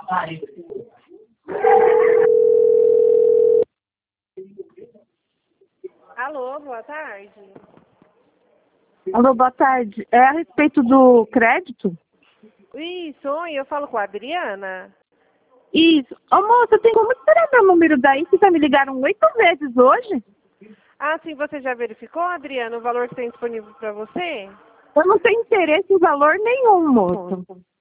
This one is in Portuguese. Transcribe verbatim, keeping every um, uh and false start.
Alô, boa tarde. Alô, boa tarde. É a respeito do crédito? Isso, oi, eu falo com a Adriana. Isso. Ô, moça, tem como tirar meu número daí? Que já me ligaram oito vezes hoje? Ah, sim, você já verificou, Adriana, o valor que tem disponível para você? Eu não tenho interesse em valor nenhum, moço.